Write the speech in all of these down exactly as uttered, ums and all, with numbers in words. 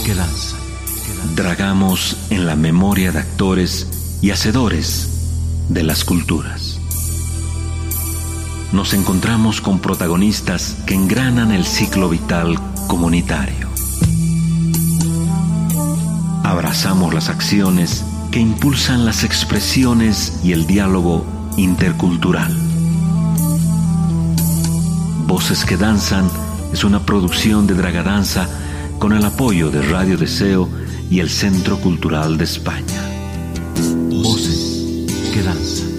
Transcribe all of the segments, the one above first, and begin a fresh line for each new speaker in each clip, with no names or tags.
que danzan. Dragamos en la memoria de actores y hacedores de las culturas. Nos encontramos con protagonistas que engranan el ciclo vital comunitario. Abrazamos las acciones que impulsan las expresiones y el diálogo intercultural. Voces que danzan es una producción de Dragadanza con el apoyo de Radio Deseo y el Centro Cultural de España. Voces que danzan.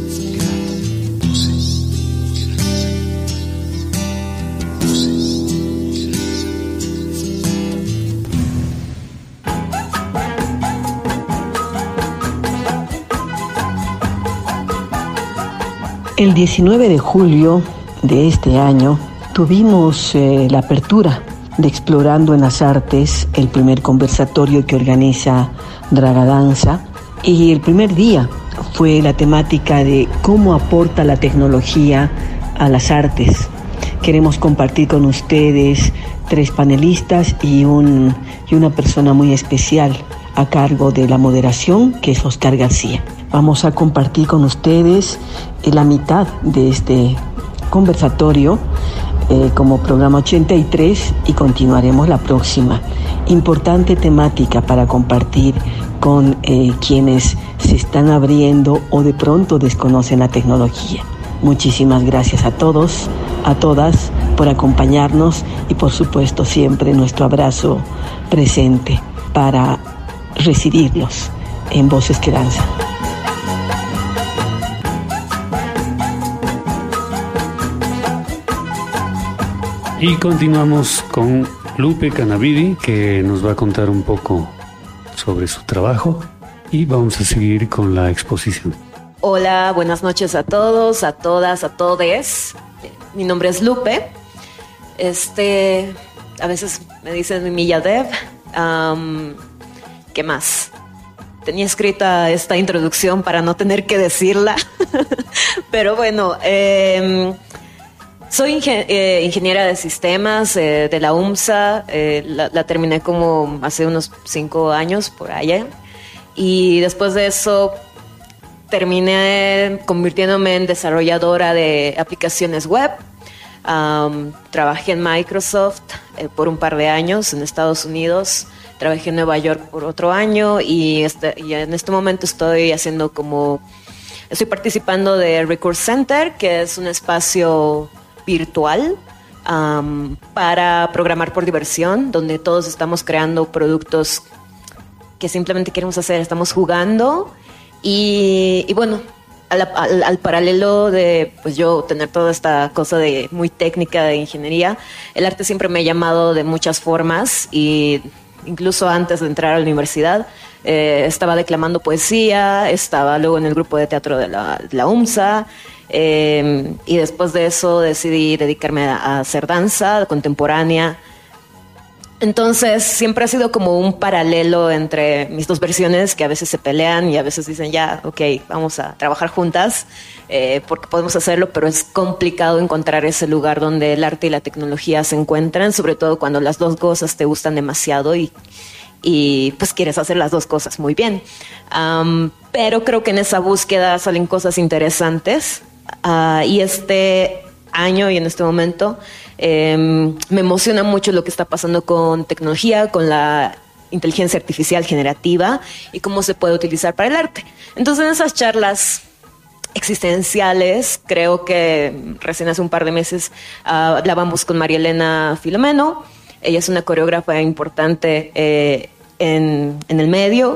El diecinueve de julio de este año tuvimos eh, la apertura de Explorando en las Artes, el primer conversatorio que organiza Dragadanza, y el primer día fue la temática de cómo aporta la tecnología a las artes. Queremos compartir con ustedes tres panelistas y, un, y una persona muy especial a cargo de la moderación, que es Oscar García. Vamos a compartir con ustedes la mitad de este conversatorio eh, como programa ochenta y tres y continuaremos la próxima. Importante temática para compartir con eh, quienes se están abriendo o de pronto desconocen la tecnología. Muchísimas gracias a todos, a todas por acompañarnos y por supuesto siempre nuestro abrazo presente para recibirlos en Voces que Danzan.
Y continuamos con Lupe Canavidi, que nos va a contar un poco sobre su trabajo y vamos a seguir con la exposición.
Hola, buenas noches a todos, a todas, a todes. Mi nombre es Lupe. Este, a veces me dicen Mimilla Dev. Um, ¿Qué más? Tenía escrita esta introducción para no tener que decirla, pero bueno. Eh, Soy ingen- eh, ingeniera de sistemas eh, de la U M S A, eh, la, la terminé como hace unos cinco años por allá, y después de eso terminé convirtiéndome en desarrolladora de aplicaciones web. Um, trabajé en Microsoft eh, por un par de años en Estados Unidos, trabajé en Nueva York por otro año y, este, y en este momento estoy haciendo como, estoy participando de Recurse Center, que es un espacio virtual um, para programar por diversión, donde todos estamos creando productos que simplemente queremos hacer, estamos jugando y, y bueno, al, al, al paralelo de pues yo tener toda esta cosa de muy técnica de ingeniería, el arte siempre me ha llamado de muchas formas y incluso antes de entrar a la universidad eh, estaba declamando poesía, estaba luego en el grupo de teatro de la, de la U M S A. Eh, y después de eso decidí dedicarme a, a hacer danza contemporánea. Entonces siempre ha sido como un paralelo entre mis dos versiones que a veces se pelean y a veces dicen ya, ok, vamos a trabajar juntas eh, porque podemos hacerlo, pero es complicado encontrar ese lugar donde el arte y la tecnología se encuentran, sobre todo cuando las dos cosas te gustan demasiado y, y pues quieres hacer las dos cosas muy bien. Um, pero creo que en esa búsqueda salen cosas interesantes. Uh, y este año y en este momento eh, me emociona mucho lo que está pasando con tecnología, con la inteligencia artificial generativa y cómo se puede utilizar para el arte. Entonces, en esas charlas existenciales, creo que recién hace un par de meses uh, hablábamos con María Elena Filomeno. Ella es una coreógrafa importante eh, en, en el medio.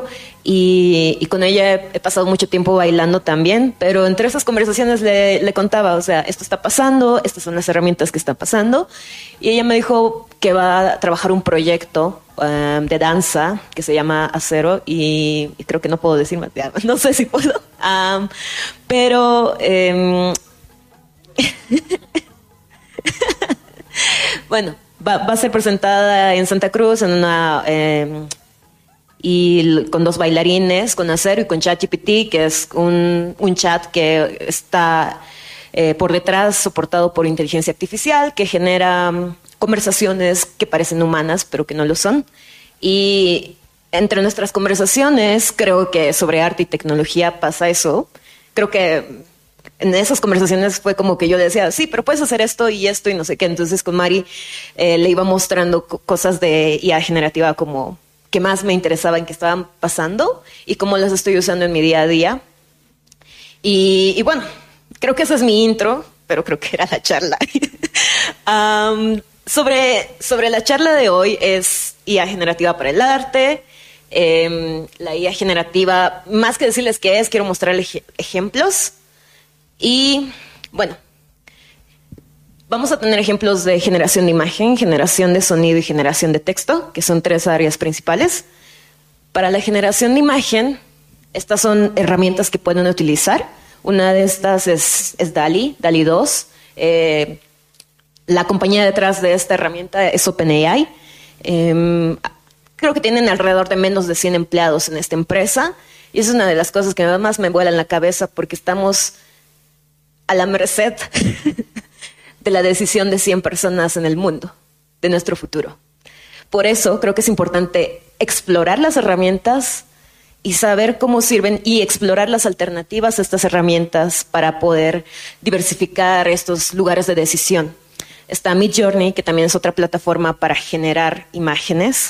Y, y con ella he pasado mucho tiempo bailando también, pero entre esas conversaciones le, le contaba, o sea, esto está pasando, estas son las herramientas que están pasando, y ella me dijo que va a trabajar un proyecto um, de danza que se llama Acero, y, y creo que no puedo decir más, no sé si puedo, um, pero um, bueno, va, va a ser presentada en Santa Cruz en una... Um, y con dos bailarines, con Acero y con ChatGPT, que es un, un chat que está eh, por detrás soportado por inteligencia artificial, que genera um, conversaciones que parecen humanas, pero que no lo son. Y entre nuestras conversaciones, creo que sobre arte y tecnología pasa eso. Creo que en esas conversaciones fue como que yo le decía, sí, pero puedes hacer esto y esto y no sé qué. Entonces con Mari eh, le iba mostrando co- cosas de I A generativa como que más me interesaban, que estaban pasando y cómo las estoy usando en mi día a día. Y, y bueno, creo que esa es mi intro, pero creo que era la charla. um, sobre, sobre la charla de hoy es I A generativa para el arte. Eh, la I A generativa, más que decirles qué es, quiero mostrarles ej- ejemplos. Y bueno, vamos a tener ejemplos de generación de imagen, generación de sonido y generación de texto, que son tres áreas principales. Para la generación de imagen, estas son herramientas que pueden utilizar. Una de estas es, es DALL-E, DALL-E dos. Eh, la compañía detrás de esta herramienta es OpenAI. Eh, creo que tienen alrededor de menos de cien empleados en esta empresa. Y es una de las cosas que más me vuelan la cabeza porque estamos a la merced de la decisión de cien personas en el mundo, de nuestro futuro. Por eso creo que es importante explorar las herramientas y saber cómo sirven y explorar las alternativas a estas herramientas para poder diversificar estos lugares de decisión. Está Midjourney, que también es otra plataforma para generar imágenes.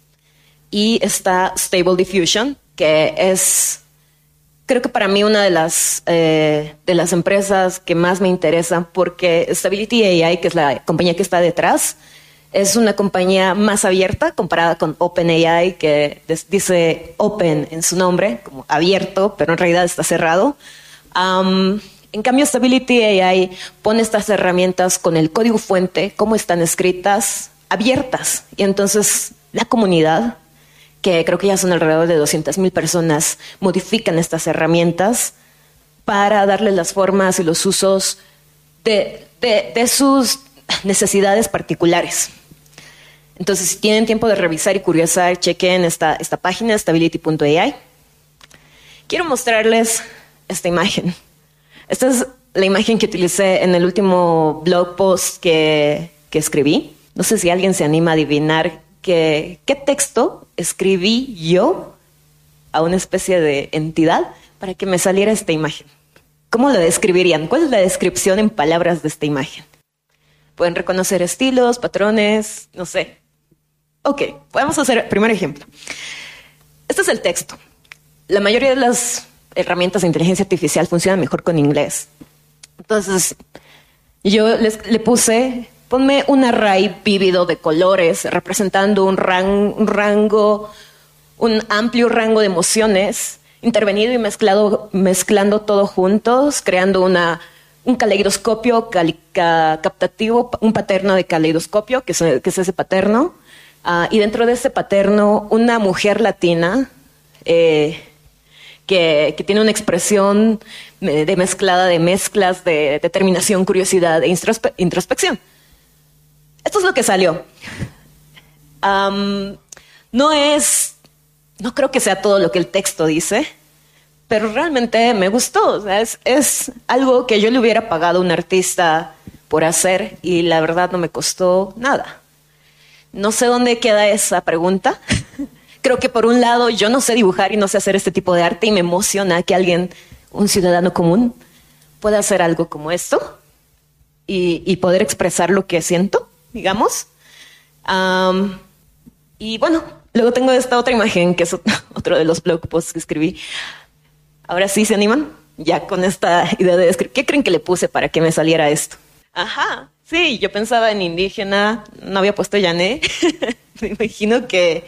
Y está Stable Diffusion, que es, creo que para mí, una de las, eh, de las empresas que más me interesan, porque Stability A I, que es la compañía que está detrás, es una compañía más abierta comparada con OpenAI, que dice open en su nombre, como abierto, pero en realidad está cerrado. Um, en cambio, Stability A I pone estas herramientas con el código fuente, cómo están escritas, abiertas. Y entonces la comunidad, que creo que ya son alrededor de doscientas mil personas, modifican estas herramientas para darle las formas y los usos de, de, de sus necesidades particulares. Entonces, si tienen tiempo de revisar y curiosar, chequen esta, esta página, stability punto a i. Quiero mostrarles esta imagen. Esta es la imagen que utilicé en el último blog post que, que escribí. No sé si alguien se anima a adivinar que, qué texto escribí yo a una especie de entidad para que me saliera esta imagen. ¿Cómo lo describirían? ¿Cuál es la descripción en palabras de esta imagen? Pueden reconocer estilos, patrones, no sé. Ok, podemos hacer el primer ejemplo. Este es el texto. La mayoría de las herramientas de inteligencia artificial funcionan mejor con inglés. Entonces, yo les, le puse, ponme un array vívido de colores representando un, ran, un rango, un amplio rango de emociones, intervenido y mezclado, mezclando todo juntos, creando una... un caleidoscopio calica, captativo, un paterno de caleidoscopio, que es, que es ese paterno. Uh, y dentro de ese paterno, una mujer latina eh, que, que tiene una expresión de mezclada de mezclas, de determinación, curiosidad e introspe introspección. Esto es lo que salió. Um, no es, no creo que sea todo lo que el texto dice, pero realmente me gustó. O sea, es, es algo que yo le hubiera pagado a un artista por hacer y la verdad no me costó nada. No sé dónde queda esa pregunta. Creo que por un lado yo no sé dibujar y no sé hacer este tipo de arte y me emociona que alguien, un ciudadano común, pueda hacer algo como esto y, y poder expresar lo que siento, digamos. Um, y bueno, luego tengo esta otra imagen que es otro de los blog posts que escribí. Ahora sí, ¿se animan? Ya con esta idea de escribir. ¿Qué creen que le puse para que me saliera esto? Ajá, sí, yo pensaba en indígena, no había puesto Yané. Me imagino que...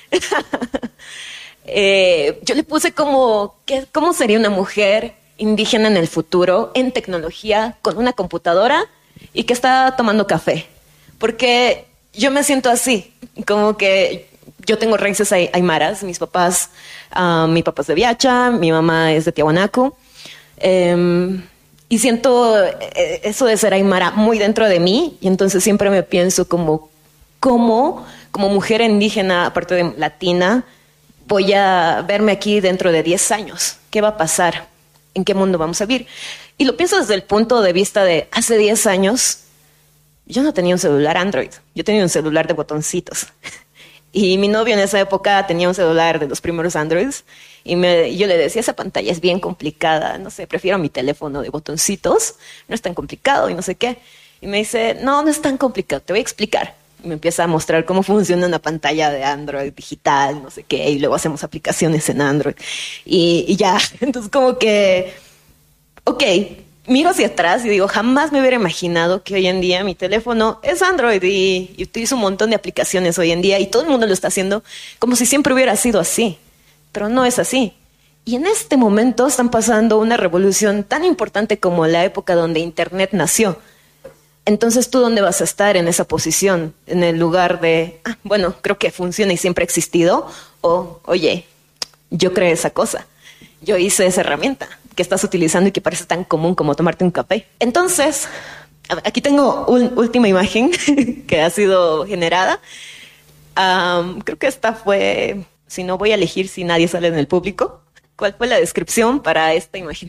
eh, yo le puse como, ¿qué, ¿cómo sería una mujer indígena en el futuro, en tecnología, con una computadora y que está tomando café? Porque yo me siento así, como que... Yo tengo raíces aymaras, mis papás, uh, mi papá es de Viacha, mi mamá es de Tiahuanaco, um, y siento eso de ser aymara muy dentro de mí, y entonces siempre me pienso como, ¿cómo, como mujer indígena, aparte de latina, voy a verme aquí dentro de diez años? ¿Qué va a pasar? ¿En qué mundo vamos a vivir? Y lo pienso desde el punto de vista de hace diez años, yo no tenía un celular Android, yo tenía un celular de botoncitos. Y mi novio en esa época tenía un celular de los primeros Androids y, me, y yo le decía, esa pantalla es bien complicada, no sé, prefiero mi teléfono de botoncitos, no es tan complicado y no sé qué. Y me dice, no, no es tan complicado, te voy a explicar. Y me empieza a mostrar cómo funciona una pantalla de Android digital, no sé qué, y luego hacemos aplicaciones en Android. Y, y ya, entonces como que, ok, miro hacia atrás y digo, jamás me hubiera imaginado que hoy en día mi teléfono es Android y, y utilizo un montón de aplicaciones hoy en día y todo el mundo lo está haciendo como si siempre hubiera sido así, pero no es así. Y en este momento están pasando una revolución tan importante como la época donde Internet nació. Entonces, ¿tú dónde vas a estar en esa posición? En el lugar de, ah, bueno, creo que funciona y siempre ha existido, o, oye, yo creé esa cosa, yo hice esa herramienta que estás utilizando y que parece tan común como tomarte un café. Entonces, aquí tengo una última imagen que ha sido generada. Um, creo que esta fue, si no voy a elegir si nadie sale en el público, ¿cuál fue la descripción para esta imagen?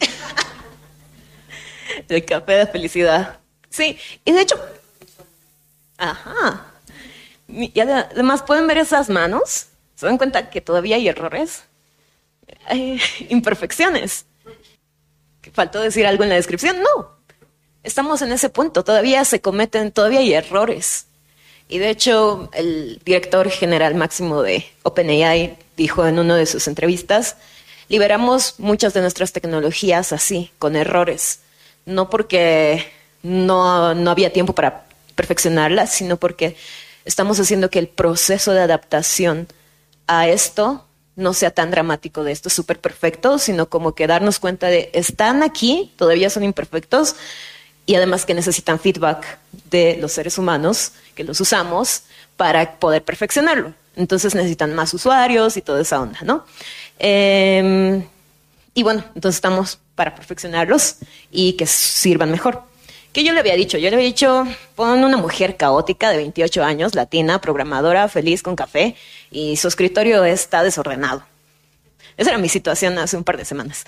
El café de felicidad. Sí, y de hecho, ajá. Y además pueden ver esas manos, se dan cuenta que todavía hay errores, hay imperfecciones. ¿Faltó decir algo en la descripción? No, estamos en ese punto, todavía se cometen, todavía hay errores. Y de hecho, el director general máximo de OpenAI dijo en una de sus entrevistas, liberamos muchas de nuestras tecnologías así, con errores, no porque no, no había tiempo para perfeccionarlas, sino porque estamos haciendo que el proceso de adaptación a esto no sea tan dramático de esto súper perfecto, sino como que darnos cuenta de están aquí, todavía son imperfectos y además que necesitan feedback de los seres humanos que los usamos para poder perfeccionarlo. Entonces necesitan más usuarios y toda esa onda, ¿no? Eh, y bueno, entonces estamos para perfeccionarlos y que sirvan mejor. Que yo le había dicho, yo le había dicho, pon una mujer caótica de veintiocho años, latina, programadora, feliz, con café, y su escritorio está desordenado. Esa era mi situación hace un par de semanas.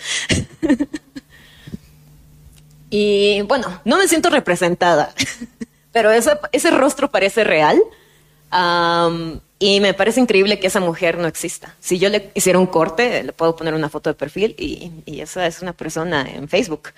Y bueno, no me siento representada, pero ese, ese rostro parece real, um, y me parece increíble que esa mujer no exista. Si yo le hiciera un corte, le puedo poner una foto de perfil, y, y esa es una persona en Facebook.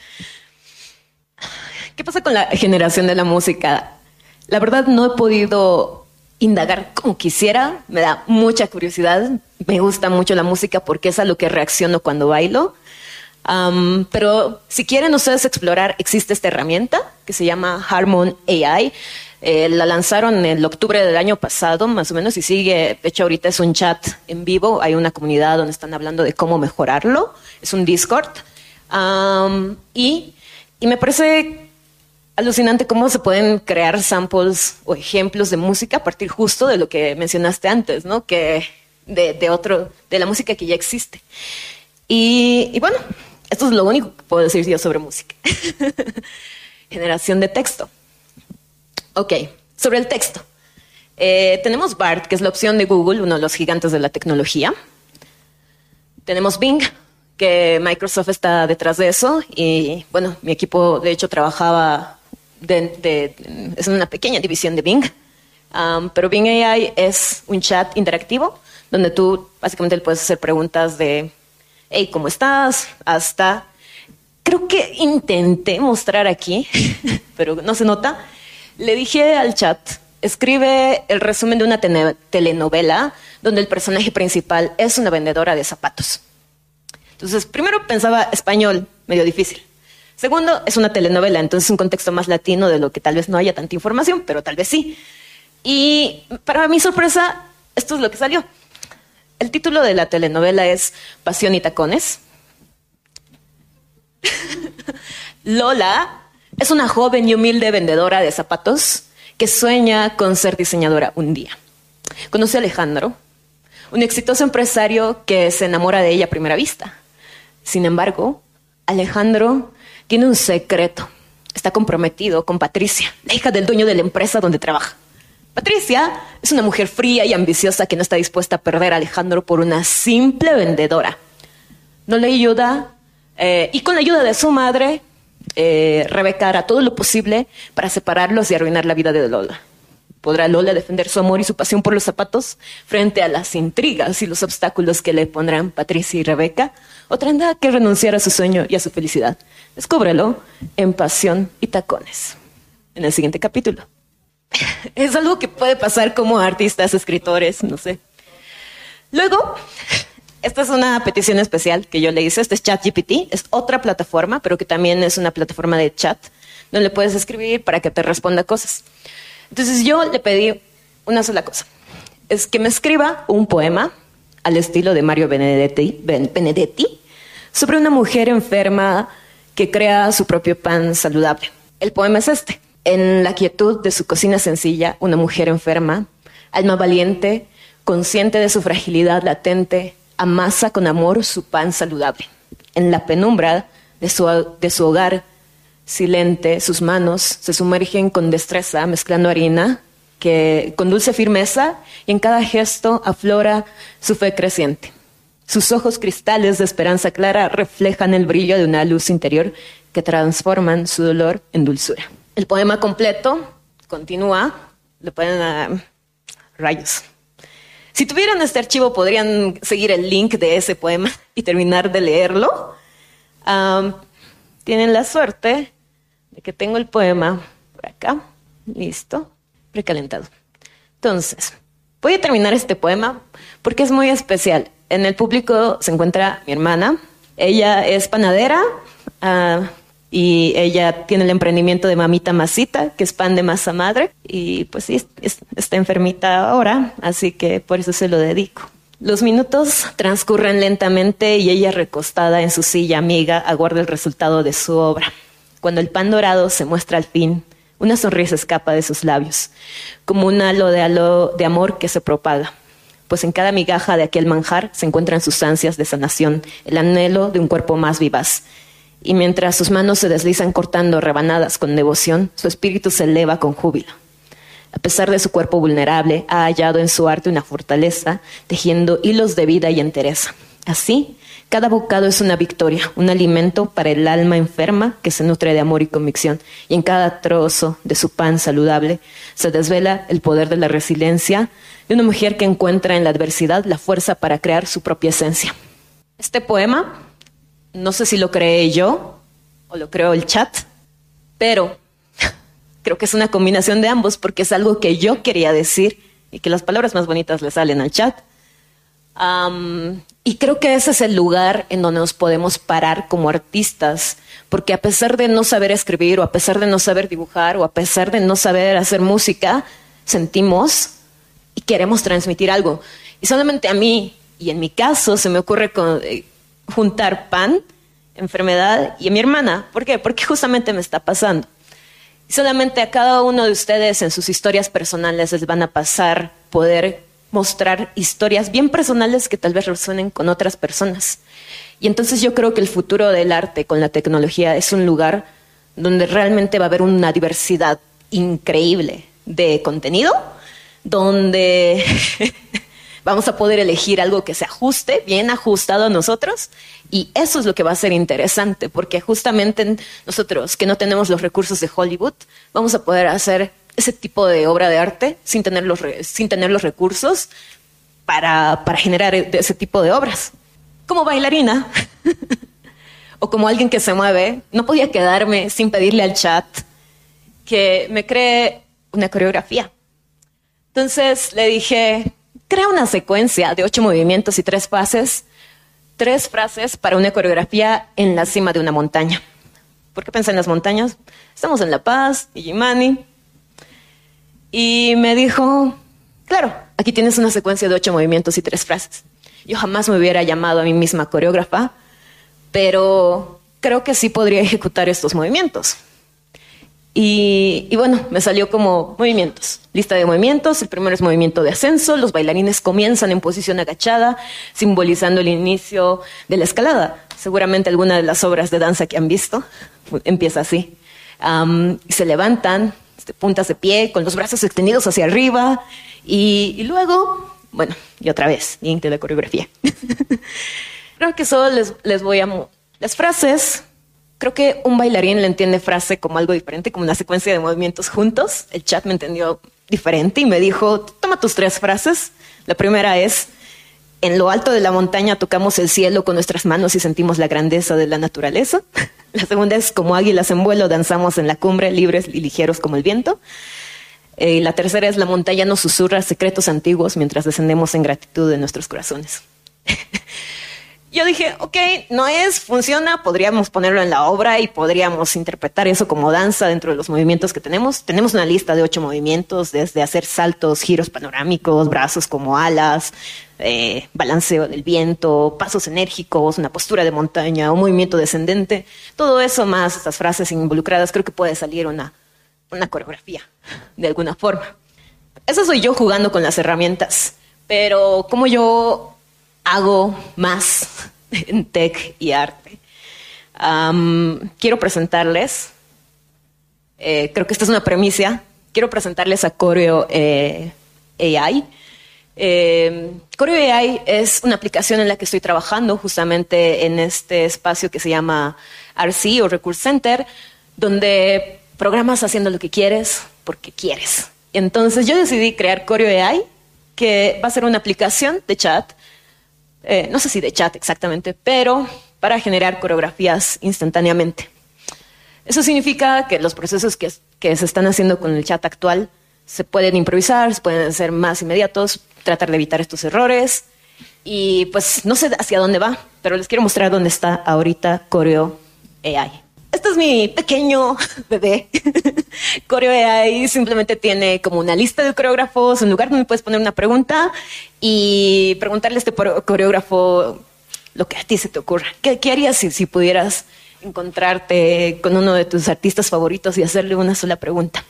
¿Qué pasa con la generación de la música? La verdad no he podido indagar como quisiera, me da mucha curiosidad, me gusta mucho la música porque es a lo que reacciono cuando bailo, um, pero si quieren ustedes explorar, existe esta herramienta que se llama Harmon A I, eh, la lanzaron en el octubre del año pasado más o menos y sigue, de hecho ahorita es un chat en vivo, hay una comunidad donde están hablando de cómo mejorarlo, es un Discord, um, y, y me parece alucinante cómo se pueden crear samples o ejemplos de música a partir justo de lo que mencionaste antes, ¿no? Que de, de otro, de la música que ya existe. Y, y bueno, esto es lo único que puedo decir yo sobre música. Generación de texto. Ok, sobre el texto. Eh, tenemos BART, que es la opción de Google, uno de los gigantes de la tecnología. Tenemos Bing, que Microsoft está detrás de eso. Y bueno, mi equipo de hecho trabajaba De, de, es una pequeña división de Bing, um, pero Bing A I es un chat interactivo donde tú básicamente le puedes hacer preguntas de hey, ¿cómo estás? Hasta, creo que intenté mostrar aquí, pero no se nota, le dije al chat, escribe el resumen de una te- telenovela donde el personaje principal es una vendedora de zapatos. Entonces, primero pensaba español, medio difícil. Segundo, es una telenovela, entonces un contexto más latino de lo que tal vez no haya tanta información, pero tal vez sí. Y para mi sorpresa, esto es lo que salió. El título de la telenovela es Pasión y Tacones. Lola es una joven y humilde vendedora de zapatos que sueña con ser diseñadora un día. Conoce a Alejandro, un exitoso empresario que se enamora de ella a primera vista. Sin embargo, Alejandro tiene un secreto. Está comprometido con Patricia, la hija del dueño de la empresa donde trabaja. Patricia es una mujer fría y ambiciosa que no está dispuesta a perder a Alejandro por una simple vendedora. No le ayuda, eh, y con la ayuda de su madre, eh, Rebeca hará todo lo posible para separarlos y arruinar la vida de Lola. ¿Podrá Lola defender su amor y su pasión por los zapatos frente a las intrigas y los obstáculos que le pondrán Patricia y Rebeca? ¿O tendrá que renunciar a su sueño y a su felicidad? Descúbrelo en Pasión y Tacones, en el siguiente capítulo. Es algo que puede pasar como artistas, escritores, no sé. Luego, esta es una petición especial que yo le hice. Este es ChatGPT, es otra plataforma, pero que también es una plataforma de chat, donde le puedes escribir para que te responda cosas. Entonces yo le pedí una sola cosa, es que me escriba un poema al estilo de Mario Benedetti, Benedetti sobre una mujer enferma que crea su propio pan saludable. El poema es este. En la quietud de su cocina sencilla, una mujer enferma, alma valiente, consciente de su fragilidad latente, amasa con amor su pan saludable. En la penumbra de su, de su hogar silente, sus manos se sumergen con destreza mezclando harina que con dulce firmeza, y en cada gesto aflora su fe creciente. Sus ojos cristales de esperanza clara reflejan el brillo de una luz interior que transforman su dolor en dulzura. El poema completo continúa, le ponen a rayos. Si tuvieran este archivo, podrían seguir el link de ese poema y terminar de leerlo. Um, tienen la suerte de que tengo el poema por acá, listo, precalentado. Entonces, voy a terminar este poema porque es muy especial. En el público se encuentra mi hermana. Ella es panadera uh, y ella tiene el emprendimiento de Mamita Masita, que es pan de masa madre. Y pues sí, es, está enfermita ahora, así que por eso se lo dedico. Los minutos transcurren lentamente y ella, recostada en su silla amiga, aguarda el resultado de su obra. Cuando el pan dorado se muestra al fin, una sonrisa escapa de sus labios, como un halo de, halo de amor que se propaga. Pues en cada migaja de aquel manjar se encuentran sus ansias de sanación, el anhelo de un cuerpo más vivaz. Y mientras sus manos se deslizan cortando rebanadas con devoción, su espíritu se eleva con júbilo. A pesar de su cuerpo vulnerable, ha hallado en su arte una fortaleza, tejiendo hilos de vida y entereza. Así, cada bocado es una victoria, un alimento para el alma enferma que se nutre de amor y convicción. Y en cada trozo de su pan saludable se desvela el poder de la resiliencia de una mujer que encuentra en la adversidad la fuerza para crear su propia esencia. Este poema, no sé si lo creé yo o lo creó el chat, pero creo que es una combinación de ambos porque es algo que yo quería decir y que las palabras más bonitas le salen al chat. Um, y creo que ese es el lugar en donde nos podemos parar como artistas, porque a pesar de no saber escribir o a pesar de no saber dibujar o a pesar de no saber hacer música, sentimos y queremos transmitir algo. Y solamente a mí, y en mi caso, se me ocurre con, eh, juntar pan, enfermedad y a mi hermana. ¿Por qué? Porque justamente me está pasando. Y solamente a cada uno de ustedes en sus historias personales les van a pasar poder mostrar historias bien personales que tal vez resuenen con otras personas. Y entonces yo creo que el futuro del arte con la tecnología es un lugar donde realmente va a haber una diversidad increíble de contenido, donde vamos a poder elegir algo que se ajuste, bien ajustado a nosotros, y eso es lo que va a ser interesante, porque justamente nosotros que no tenemos los recursos de Hollywood, vamos a poder hacer ese tipo de obra de arte sin tener los, re, sin tener los recursos para, para generar ese tipo de obras. Como bailarina o como alguien que se mueve, no podía quedarme sin pedirle al chat que me cree una coreografía. Entonces le dije, crea una secuencia de ocho movimientos y tres fases, tres frases para una coreografía en la cima de una montaña. ¿Por qué pensé en las montañas? Estamos en La Paz, Illimani. Y me dijo, claro, aquí tienes una secuencia de ocho movimientos y tres frases. Yo jamás me hubiera llamado a mí misma coreógrafa, pero creo que sí podría ejecutar estos movimientos. Y, y bueno, me salió como movimientos, lista de movimientos. El primero es movimiento de ascenso. Los bailarines comienzan en posición agachada, simbolizando el inicio de la escalada. Seguramente alguna de las obras de danza que han visto empieza así. Um, y se levantan puntas de pie, con los brazos extendidos hacia arriba, y, y luego, bueno, y otra vez, link de la coreografía. Creo que solo les, les voy a... Las frases, creo que un bailarín le entiende frase como algo diferente, como una secuencia de movimientos juntos. El chat me entendió diferente y me dijo, toma tus tres frases. La primera es, en lo alto de la montaña tocamos el cielo con nuestras manos y sentimos la grandeza de la naturaleza. La segunda es, como águilas en vuelo, danzamos en la cumbre, libres y ligeros como el viento. Y la tercera es, la montaña nos susurra secretos antiguos mientras descendemos en gratitud de nuestros corazones. Yo dije, ok, no es, funciona, podríamos ponerlo en la obra y podríamos interpretar eso como danza dentro de los movimientos que tenemos. Tenemos una lista de ocho movimientos, desde hacer saltos, giros panorámicos, brazos como alas, eh, balanceo del viento, pasos enérgicos, una postura de montaña, un movimiento descendente. Todo eso más estas frases involucradas, creo que puede salir una, una coreografía de alguna forma. Eso soy yo jugando con las herramientas, pero como yo hago más en tech y arte. Um, quiero presentarles, eh, creo que esta es una premisa, quiero presentarles a Choreo eh, A I. Eh, Choreo A I es una aplicación en la que estoy trabajando justamente en este espacio que se llama R C o Recurse Center, donde programas haciendo lo que quieres porque quieres. Entonces yo decidí crear Choreo A I, que va a ser una aplicación de chat. Eh, no sé si de chat exactamente, pero para generar coreografías instantáneamente. Eso significa que los procesos que, que se están haciendo con el chat actual se pueden improvisar, se pueden hacer más inmediatos, tratar de evitar estos errores. Y pues no sé hacia dónde va, pero les quiero mostrar dónde está ahorita Choreo A I. Este es mi pequeño bebé. Choreo A I simplemente tiene como una lista de coreógrafos, un lugar donde puedes poner una pregunta y preguntarle a este coreógrafo lo que a ti se te ocurra. ¿Qué, qué harías si, si pudieras encontrarte con uno de tus artistas favoritos y hacerle una sola pregunta?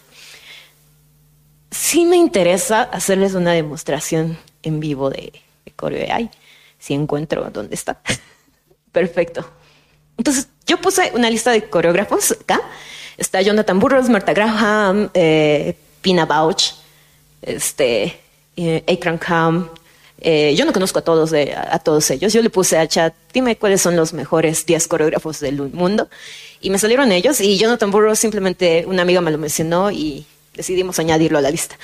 Sí me interesa hacerles una demostración en vivo de, de Choreo A I, si encuentro dónde está. Perfecto. Entonces, yo puse una lista de coreógrafos acá. Está Jonathan Burrows, Martha Graham, eh, Pina Bausch, este, eh, Akram Khan. Eh, yo no conozco a todos, de, a, a todos ellos. Yo le puse al chat, dime cuáles son los mejores diez coreógrafos del mundo. Y me salieron ellos. Y Jonathan Burrows, simplemente una amiga me lo mencionó y decidimos añadirlo a la lista.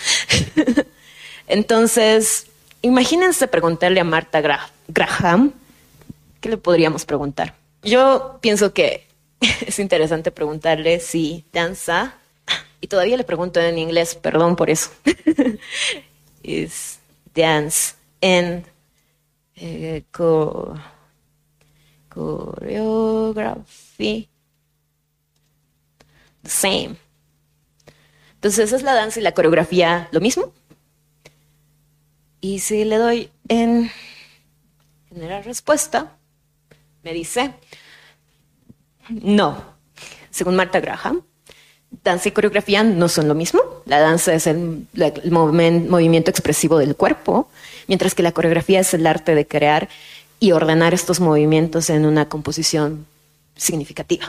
Entonces, imagínense preguntarle a Martha Gra- Graham, ¿qué le podríamos preguntar? Yo pienso que es interesante preguntarle si danza, y todavía le pregunto en inglés, perdón por eso, is dance and uh, co- choreography the same. Entonces, ¿es la danza y la coreografía lo mismo? Y si le doy en generar respuesta, me dice, no. Según Martha Graham, danza y coreografía no son lo mismo. La danza es el, el moven, movimiento expresivo del cuerpo, mientras que la coreografía es el arte de crear y ordenar estos movimientos en una composición significativa.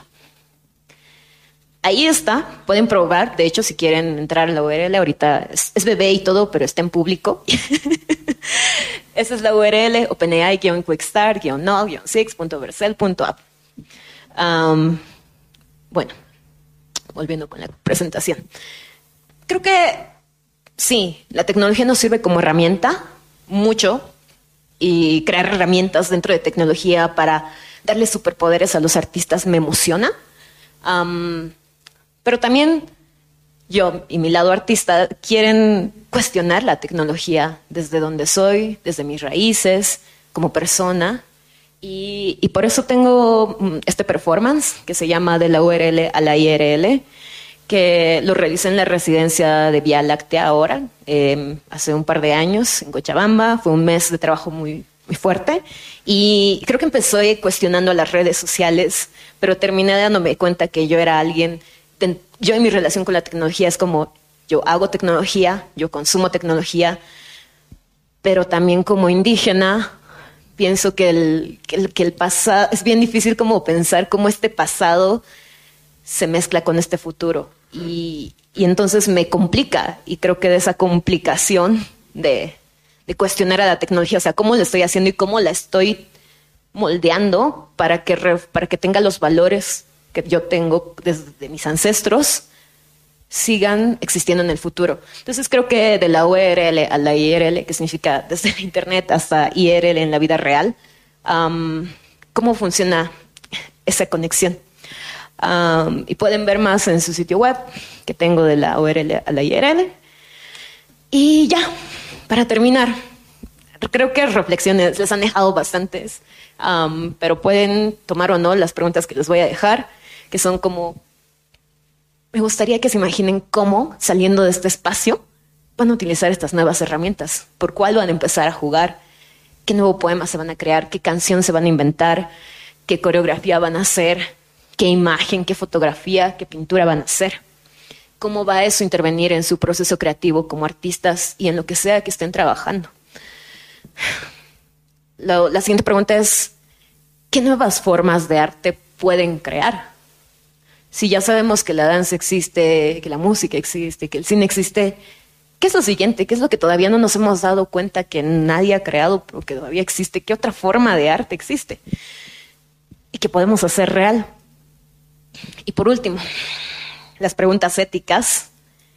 Ahí está, pueden probar. De hecho, si quieren entrar a la U R L, ahorita es, es bebé y todo, pero está en público. Esa es la U R L, OpenAI guion quickstart guion null guion six punto vercel punto app. Um, bueno, volviendo con la presentación. Creo que sí, la tecnología nos sirve como herramienta mucho, y crear herramientas dentro de tecnología para darle superpoderes a los artistas me emociona. Um, pero también yo y mi lado artista quieren cuestionar la tecnología desde donde soy, desde mis raíces, como persona. Y, y por eso tengo este performance que se llama De la U R L a la I R L, que lo realicé en la residencia de Vía Láctea ahora, eh, hace un par de años en Cochabamba. Fue un mes de trabajo muy, muy fuerte y creo que empecé cuestionando las redes sociales, pero terminé dándome cuenta que yo era alguien, yo en mi relación con la tecnología es como, yo hago tecnología, yo consumo tecnología, pero también como indígena pienso que el, que el, que el pasado, es bien difícil como pensar cómo este pasado se mezcla con este futuro. Y, y entonces me complica, y creo que de esa complicación de, de cuestionar a la tecnología, o sea, cómo la estoy haciendo y cómo la estoy moldeando para que, re, para que tenga los valores que yo tengo desde mis ancestros, sigan existiendo en el futuro. Entonces creo que de la U R L a la I R L, que significa desde la Internet hasta I R L en la vida real, um, ¿cómo funciona esa conexión? Um, y pueden ver más en su sitio web, que tengo de la U R L a la I R L. Y ya, para terminar, creo que reflexiones les han dejado bastantes, um, pero pueden tomar o no las preguntas que les voy a dejar, que son como, me gustaría que se imaginen cómo, saliendo de este espacio, van a utilizar estas nuevas herramientas, por cuál van a empezar a jugar, qué nuevo poema se van a crear, qué canción se van a inventar, qué coreografía van a hacer, qué imagen, qué fotografía, qué pintura van a hacer. ¿Cómo va eso a intervenir en su proceso creativo como artistas y en lo que sea que estén trabajando? La, la siguiente pregunta es, ¿qué nuevas formas de arte pueden crear? Si ya sabemos que la danza existe, que la música existe, que el cine existe, ¿qué es lo siguiente? ¿Qué es lo que todavía no nos hemos dado cuenta que nadie ha creado, pero que todavía existe? ¿Qué otra forma de arte existe? Y que podemos hacer real. Y por último, las preguntas éticas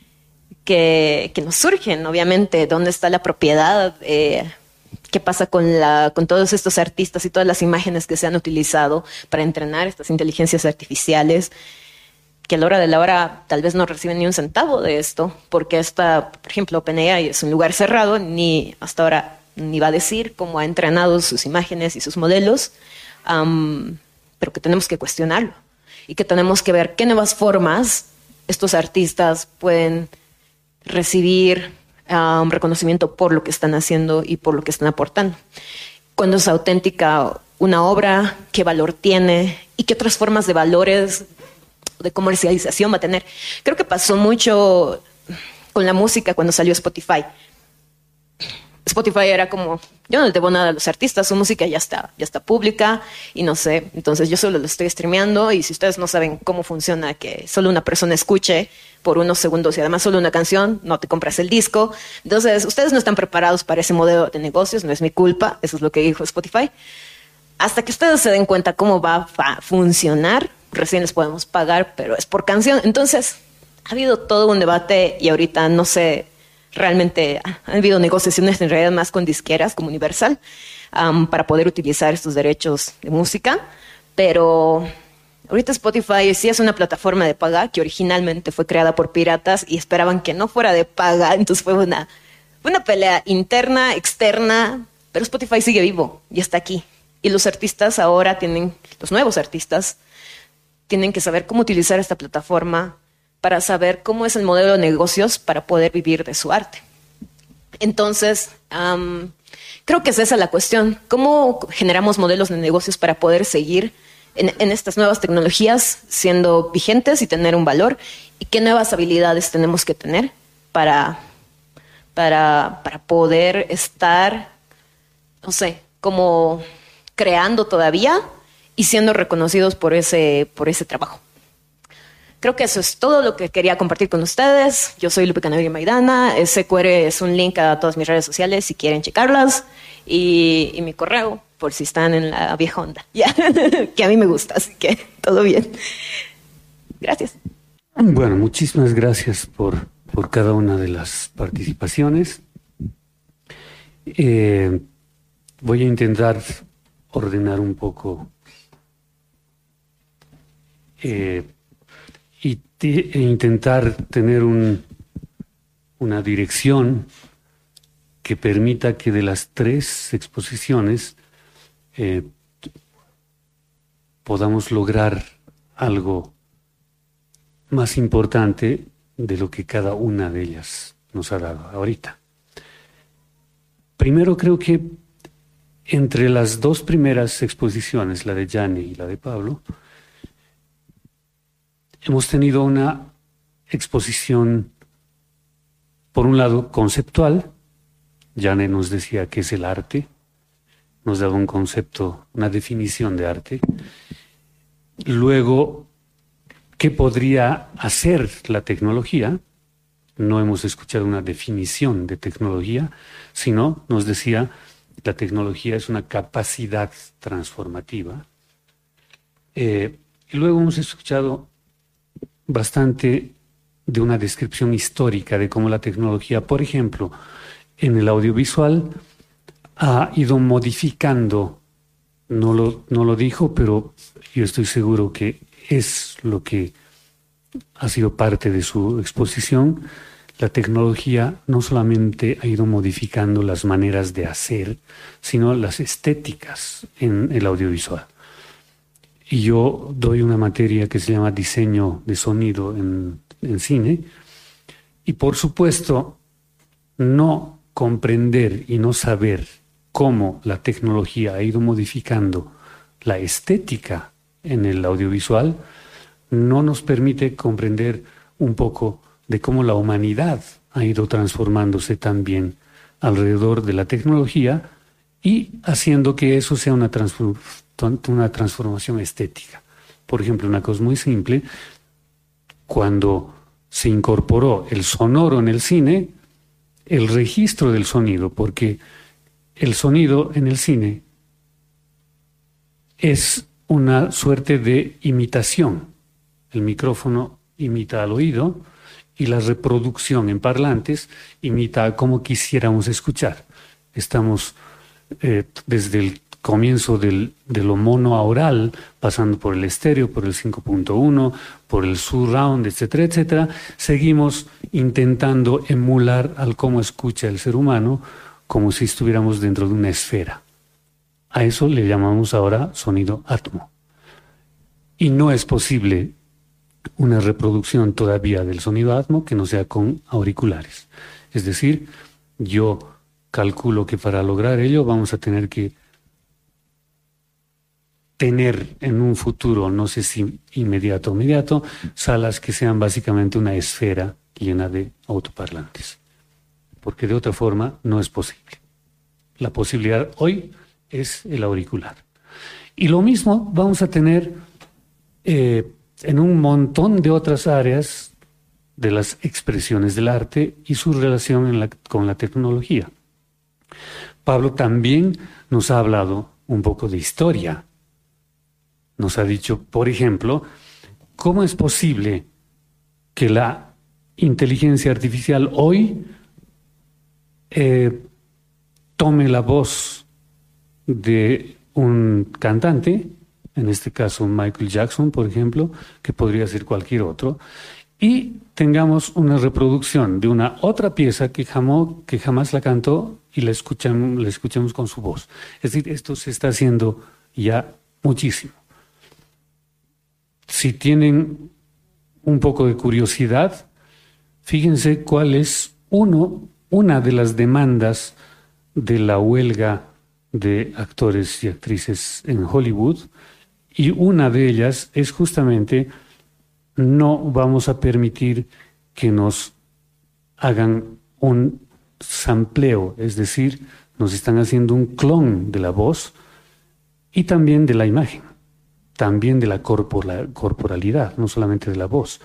que, que nos surgen, obviamente. ¿Dónde está la propiedad? Eh, ¿Qué pasa con, la, con todos estos artistas y todas las imágenes que se han utilizado para entrenar estas inteligencias artificiales? Que a la hora de la hora tal vez no reciben ni un centavo de esto, porque esta, por ejemplo, OpenAI es un lugar cerrado, ni hasta ahora ni va a decir cómo ha entrenado sus imágenes y sus modelos, um, pero que tenemos que cuestionarlo. Y que tenemos que ver qué nuevas formas estos artistas pueden recibir uh, un reconocimiento por lo que están haciendo y por lo que están aportando. Cuándo es auténtica una obra, qué valor tiene y qué otras formas de valores, de comercialización va a tener. Creo que pasó mucho con la música cuando salió Spotify. Spotify era como, yo no le debo nada a los artistas, su música ya está, ya está pública y no sé, entonces yo solo lo estoy streameando y si ustedes no saben cómo funciona que solo una persona escuche por unos segundos y además solo una canción, no te compras el disco. Entonces, ustedes no están preparados para ese modelo de negocios, no es mi culpa, eso es lo que dijo Spotify. Hasta que ustedes se den cuenta cómo va a funcionar, recién les podemos pagar, pero es por canción. Entonces, ha habido todo un debate y ahorita no sé, realmente ha habido negociaciones en realidad más con disqueras como Universal um, para poder utilizar estos derechos de música, pero ahorita Spotify sí es una plataforma de paga que originalmente fue creada por piratas y esperaban que no fuera de paga, entonces fue una, una pelea interna, externa, pero Spotify sigue vivo y está aquí. Y los artistas ahora tienen, los nuevos artistas, tienen que saber cómo utilizar esta plataforma para saber cómo es el modelo de negocios para poder vivir de su arte. Entonces, um, creo que es esa la cuestión. ¿Cómo generamos modelos de negocios para poder seguir en, en estas nuevas tecnologías siendo vigentes y tener un valor? ¿Y qué nuevas habilidades tenemos que tener para, para, para poder estar, no sé, como creando todavía y siendo reconocidos por ese, por ese trabajo? Creo que eso es todo lo que quería compartir con ustedes. Yo soy Lupe Canaviri Maidana. S Q R es un link a todas mis redes sociales si quieren checarlas. Y, y mi correo, por si están en la vieja onda. Yeah. Que a mí me gusta, así que todo bien. Gracias.
Bueno, muchísimas gracias por, por cada una de las participaciones. Eh, voy a intentar ordenar un poco eh, y te, e intentar tener un, una dirección que permita que de las tres exposiciones eh, podamos lograr algo más importante de lo que cada una de ellas nos ha dado ahorita. Primero, creo que entre las dos primeras exposiciones, la de Gianni y la de Pablo, hemos tenido una exposición, por un lado, conceptual. Gianni nos decía qué es el arte, nos daba un concepto, una definición de arte. Luego, ¿qué podría hacer la tecnología? No hemos escuchado una definición de tecnología, sino nos decía la tecnología es una capacidad transformativa. Eh, y luego hemos escuchado bastante de una descripción histórica de cómo la tecnología, por ejemplo, en el audiovisual, ha ido modificando, no lo, no lo dijo, pero yo estoy seguro que es lo que ha sido parte de su exposición. La tecnología no solamente ha ido modificando las maneras de hacer, sino las estéticas en el audiovisual. Y yo doy una materia que se llama diseño de sonido en, en cine, y por supuesto, no comprender y no saber cómo la tecnología ha ido modificando la estética en el audiovisual no nos permite comprender un poco de cómo la humanidad ha ido transformándose también alrededor de la tecnología y haciendo que eso sea una, transform una transformación estética. Por ejemplo, una cosa muy simple, cuando se incorporó el sonoro en el cine, el registro del sonido, porque el sonido en el cine es una suerte de imitación. El micrófono imita al oído y la reproducción en parlantes imita a como quisiéramos escuchar. Estamos eh, desde el comienzo del, de lo monoaural, pasando por el estéreo, por el cinco punto uno, por el surround, etcétera, etcétera, seguimos intentando emular al cómo escucha el ser humano, como si estuviéramos dentro de una esfera. A eso le llamamos ahora sonido Atmo. Y no es posible una reproducción todavía del sonido Atmo que no sea con auriculares. Es decir, yo calculo que para lograr ello vamos a tener que tener en un futuro, no sé si inmediato o inmediato, salas que sean básicamente una esfera llena de autoparlantes. Porque de otra forma no es posible. La posibilidad hoy es el auricular. Y lo mismo vamos a tener eh, en un montón de otras áreas de las expresiones del arte y su relación en la, con la tecnología. Pablo también nos ha hablado un poco de historia. Nos ha dicho, por ejemplo, cómo es posible que la inteligencia artificial hoy eh, tome la voz de un cantante, en este caso Michael Jackson, por ejemplo, que podría ser cualquier otro, y tengamos una reproducción de una otra pieza que jamás, que jamás la cantó y la escuchamos, la escuchamos con su voz. Es decir, esto se está haciendo ya muchísimo. Si tienen un poco de curiosidad, fíjense cuál es uno, una de las demandas de la huelga de actores y actrices en Hollywood, y una de ellas es justamente no vamos a permitir que nos hagan un sampleo, es decir, nos están haciendo un clon de la voz y también de la imagen, también de la corporalidad, no solamente de la voz.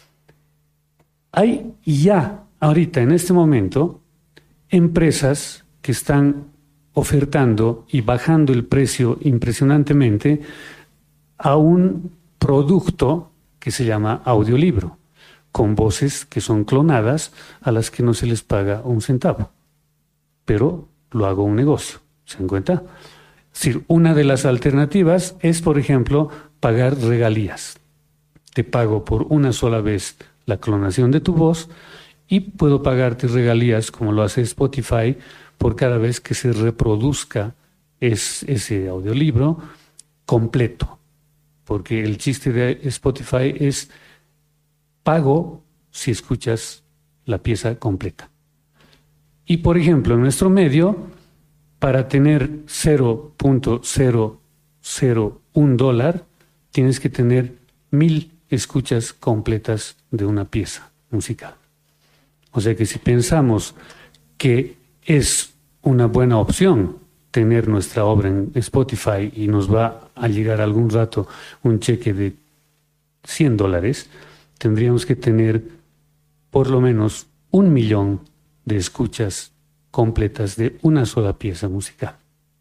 Hay ya, ahorita, en este momento, empresas que están ofertando y bajando el precio impresionantemente a un producto que se llama audiolibro, con voces que son clonadas a las que no se les paga un centavo. Pero lo hago un negocio, ¿se dan cuenta? Es decir, una de las alternativas es, por ejemplo, pagar regalías. Te pago por una sola vez la clonación de tu voz y puedo pagarte regalías, como lo hace Spotify, por cada vez que se reproduzca es, ese audiolibro completo. Porque el chiste de Spotify es pago si escuchas la pieza completa. Y por ejemplo, en nuestro medio, para tener cero punto cero cero uno dólar, tienes que tener mil escuchas completas de una pieza musical. O sea que si pensamos que es una buena opción tener nuestra obra en Spotify y nos va a llegar algún rato un cheque de cien dólares, tendríamos que tener por lo menos un millón de escuchas completas de una sola pieza musical.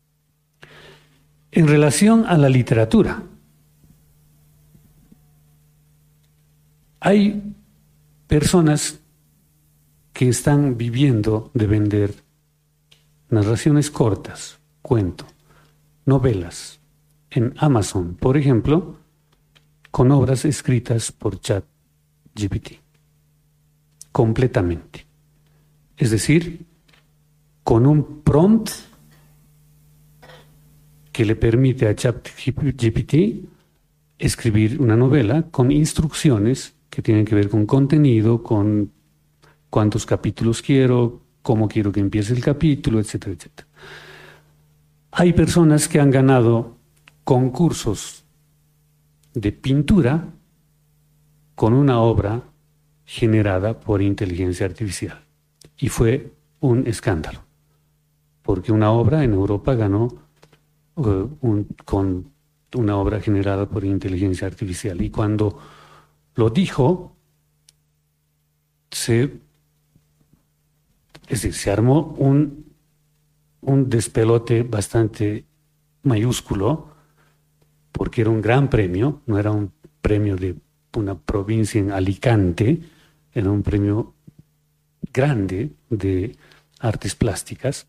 En relación a la literatura, hay personas que están viviendo de vender narraciones cortas, cuento, novelas, en Amazon, por ejemplo, con obras escritas por ChatGPT, completamente. Es decir, con un prompt que le permite a ChatGPT escribir una novela con instrucciones que tienen que ver con contenido, con cuántos capítulos quiero, cómo quiero que empiece el capítulo, etcétera, etcétera. Hay personas que han ganado concursos de pintura con una obra generada por inteligencia artificial. Y fue un escándalo, porque una obra en Europa ganó uh, un, con una obra generada por inteligencia artificial. Y cuando lo dijo, se, es decir, se armó un, un despelote bastante mayúsculo, porque era un gran premio, no era un premio de una provincia en Alicante, era un premio grande de artes plásticas,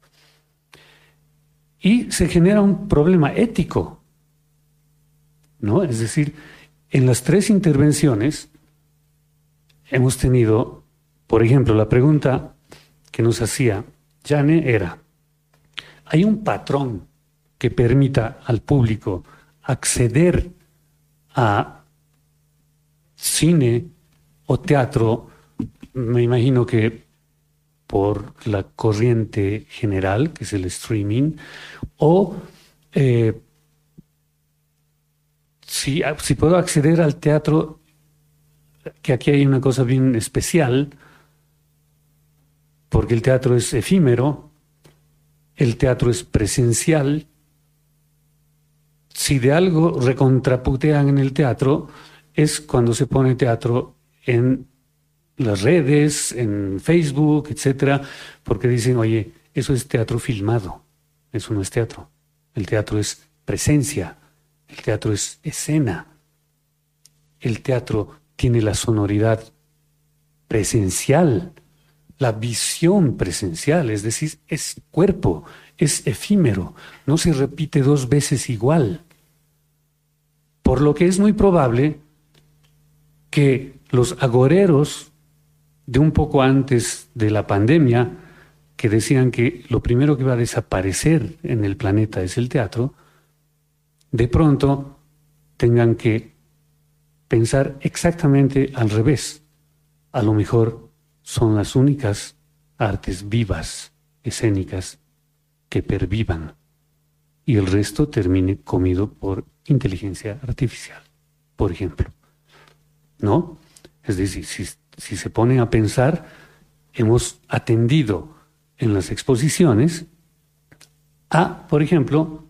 y se genera un problema ético, ¿no? Es decir, en las tres intervenciones hemos tenido, por ejemplo, la pregunta que nos hacía Jane era: ¿hay un patrón que permita al público acceder a cine o teatro? Me imagino que por la corriente general, que es el streaming, o eh, si, si puedo acceder al teatro, que aquí hay una cosa bien especial, porque el teatro es efímero, el teatro es presencial. Si de algo recontraputean en el teatro, es cuando se pone teatro en las redes, en Facebook, etcétera, porque dicen, oye, eso es teatro filmado, eso no es teatro. El teatro es presencia, el teatro es escena, el teatro tiene la sonoridad presencial, la visión presencial, es decir, es cuerpo, es efímero, no se repite dos veces igual. Por lo que es muy probable que los agoreros de un poco antes de la pandemia, que decían que lo primero que va a desaparecer en el planeta es el teatro, de pronto tengan que pensar exactamente al revés. A lo mejor son las únicas artes vivas, escénicas, que pervivan, y el resto termine comido por inteligencia artificial, por ejemplo. ¿No? Es decir, si, si se ponen a pensar, hemos atendido en las exposiciones a, por ejemplo,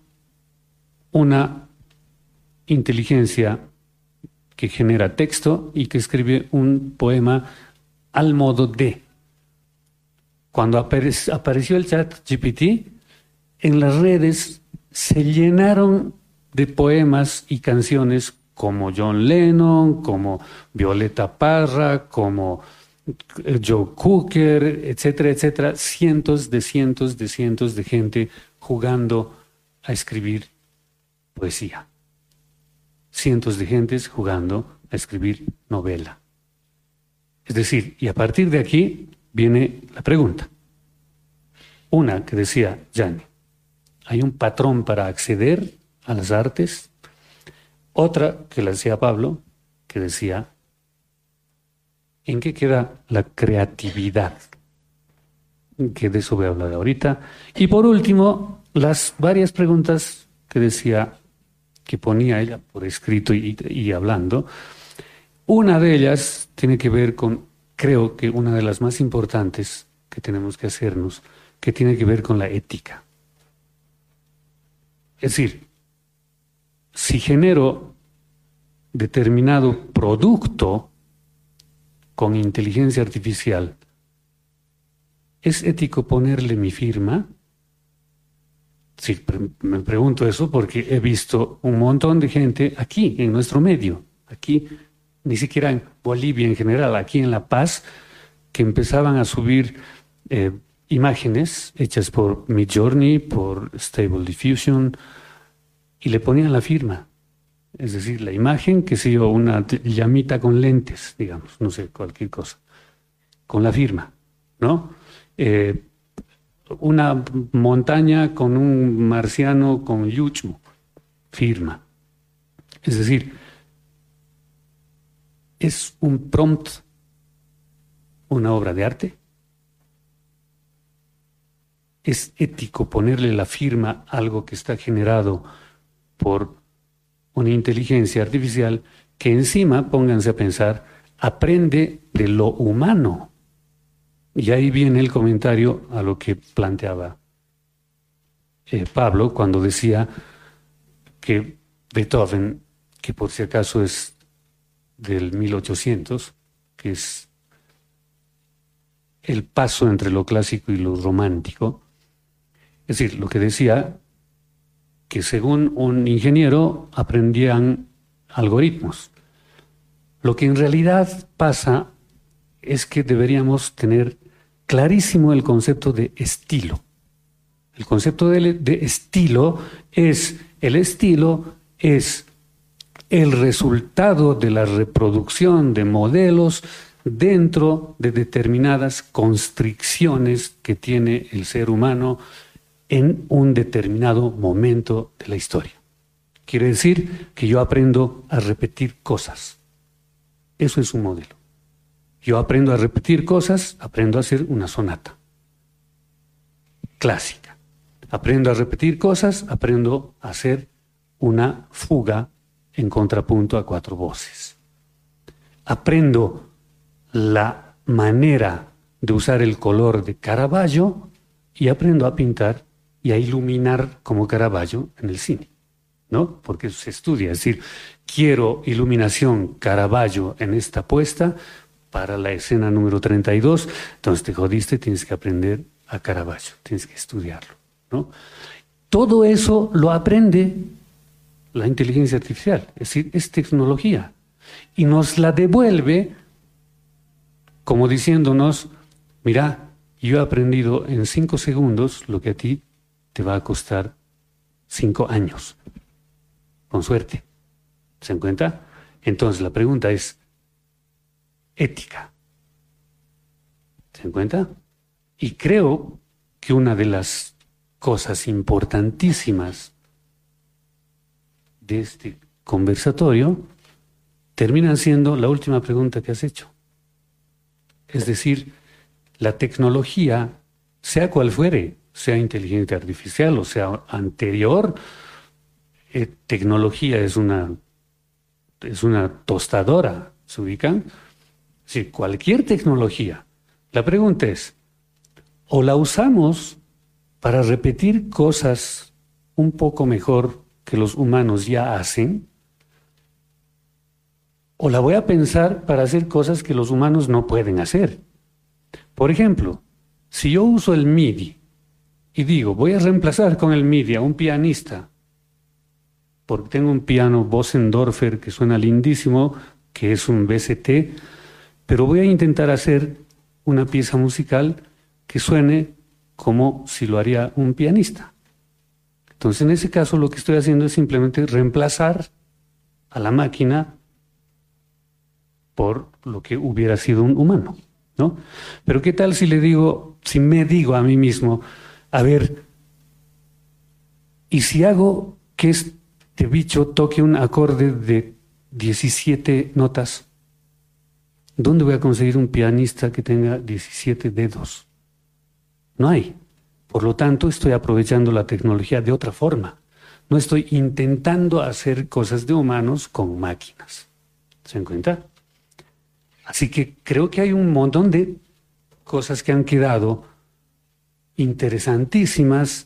una inteligencia que genera texto y que escribe un poema al modo de. Cuando apare- apareció el ChatGPT, en las redes se llenaron de poemas y canciones como John Lennon, como Violeta Parra, como Joe Cooker, etcétera, etcétera, cientos de cientos de cientos de gente jugando a escribir poesía. Cientos de gentes jugando a escribir novela. Es decir, y a partir de aquí viene la pregunta. Una que decía Jane, ¿hay un patrón para acceder a las artes? Otra que la decía Pablo, que decía, ¿en qué queda la creatividad? Que de eso voy a hablar ahorita. Y por último, las varias preguntas que decía, que ponía ella por escrito y, y hablando. Una de ellas tiene que ver con, creo que una de las más importantes que tenemos que hacernos, que tiene que ver con la ética. Es decir, si genero determinado producto con inteligencia artificial, ¿es ético ponerle mi firma? Sí, me pregunto eso porque he visto un montón de gente aquí, en nuestro medio, aquí ni siquiera en Bolivia en general, aquí en La Paz, que empezaban a subir eh, imágenes hechas por Midjourney, por Stable Diffusion, y le ponían la firma. Es decir, la imagen, que sé yo, una llamita con lentes, digamos, no sé, cualquier cosa, con la firma, ¿no? Eh, una montaña con un marciano con yuchu, firma. Es decir, ¿es un prompt una obra de arte? ¿Es ético ponerle la firma a algo que está generado por una inteligencia artificial que encima, pónganse a pensar, aprende de lo humano? Y ahí viene el comentario a lo que planteaba eh, Pablo cuando decía que Beethoven, que por si acaso es del mil ochocientos, que es el paso entre lo clásico y lo romántico, es decir, lo que decía que según un ingeniero aprendían algoritmos. Lo que en realidad pasa es que deberíamos tener clarísimo el concepto de estilo. El concepto de, de estilo es, el estilo es el resultado de la reproducción de modelos dentro de determinadas constricciones que tiene el ser humano en un determinado momento de la historia. Quiere decir que yo aprendo a repetir cosas. Eso es un modelo. Yo aprendo a repetir cosas, aprendo a hacer una sonata clásica. Aprendo a repetir cosas, aprendo a hacer una fuga en contrapunto a cuatro voces. Aprendo la manera de usar el color de Caravaggio y aprendo a pintar y a iluminar como Caravaggio en el cine, ¿no? Porque eso se estudia. Es decir, quiero iluminación Caravaggio en esta puesta para la escena número treinta y dos, entonces te jodiste, tienes que aprender a Caravaggio, tienes que estudiarlo, ¿no? Todo eso lo aprende la inteligencia artificial, es decir, es tecnología, y nos la devuelve como diciéndonos, mira, yo he aprendido en cinco segundos lo que a ti te va a costar cinco años, con suerte. ¿Se dan cuenta? Entonces la pregunta es ética. ¿Se dan cuenta? Y creo que una de las cosas importantísimas de este conversatorio termina siendo la última pregunta que has hecho. Es decir, la tecnología, sea cual fuere, sea inteligencia artificial o sea anterior, eh, tecnología es una, es una tostadora, ¿se ubican? Sí, cualquier tecnología. La pregunta es, o la usamos para repetir cosas un poco mejor que los humanos ya hacen, o la voy a pensar para hacer cosas que los humanos no pueden hacer. Por ejemplo, si yo uso el MIDI y digo, voy a reemplazar con el MIDI a un pianista, porque tengo un piano Bösendorfer que suena lindísimo, que es un B C T, pero voy a intentar hacer una pieza musical que suene como si lo haría un pianista. Entonces, en ese caso, lo que estoy haciendo es simplemente reemplazar a la máquina por lo que hubiera sido un humano, ¿no? Pero ¿qué tal si le digo, si me digo a mí mismo, a ver, y si hago que este bicho toque un acorde de diecisiete notas, ¿dónde voy a conseguir un pianista que tenga diecisiete dedos? No hay. Por lo tanto, estoy aprovechando la tecnología de otra forma. No estoy intentando hacer cosas de humanos con máquinas. ¿Se dan cuenta? Así que creo que hay un montón de cosas que han quedado interesantísimas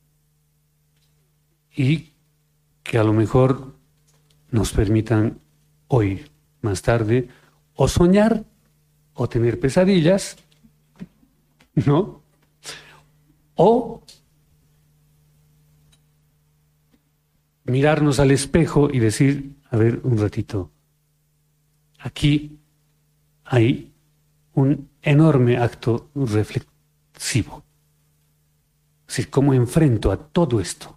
y que a lo mejor nos permitan hoy, más tarde, o soñar o tener pesadillas, ¿no? O mirarnos al espejo y decir, a ver, un ratito, aquí hay un enorme acto reflexivo. Es decir, ¿cómo enfrento a todo esto?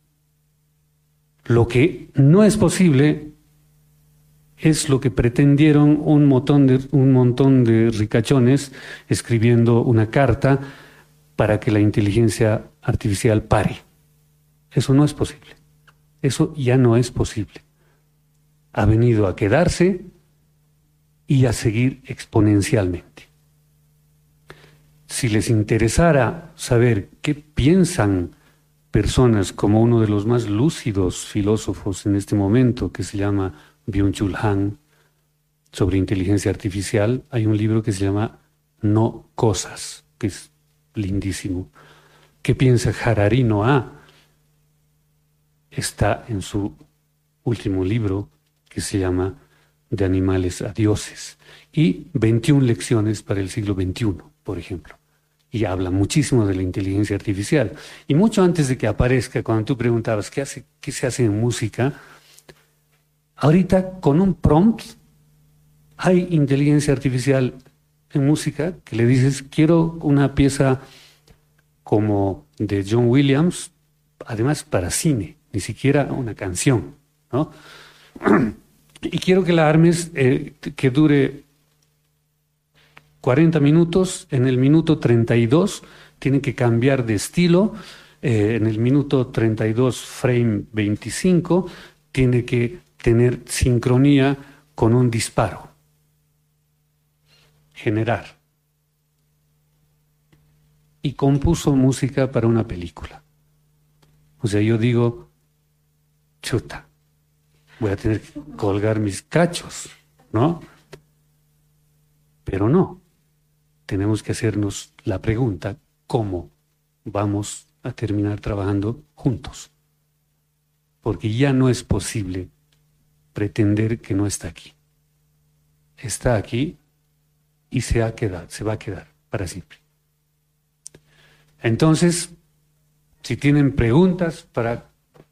Lo que no es posible es lo que pretendieron un montón de, un montón de ricachones escribiendo una carta para que la inteligencia artificial pare. Eso no es posible. Eso ya no es posible. Ha venido a quedarse y a seguir exponencialmente. Si les interesara saber qué piensan personas como uno de los más lúcidos filósofos en este momento, que se llama Byung-Chul Han, sobre inteligencia artificial, hay un libro que se llama No Cosas, que es lindísimo. ¿Qué piensa Harari Noah? Está en su último libro, que se llama De animales a dioses, y veintiuna lecciones para el siglo veintiuno, por ejemplo. Y habla muchísimo de la inteligencia artificial. Y mucho antes de que aparezca, cuando tú preguntabas qué hace, qué se hace en música, ahorita con un prompt hay inteligencia artificial en música que le dices, quiero una pieza como de John Williams, además para cine, ni siquiera una canción, ¿no? Y quiero que la armes, eh, que dure cuarenta minutos, en el minuto treinta y dos tiene que cambiar de estilo, eh, en el minuto treinta y dos, frame veinticinco, tiene que tener sincronía con un disparo. Generar. Y compuso música para una película. O sea, yo digo, chuta, voy a tener que colgar mis cachos, ¿no? Pero no. Tenemos que hacernos la pregunta, ¿cómo vamos a terminar trabajando juntos? Porque ya no es posible pretender que no está aquí. Está aquí y se ha quedado, se va a quedar para siempre. Entonces, si tienen preguntas para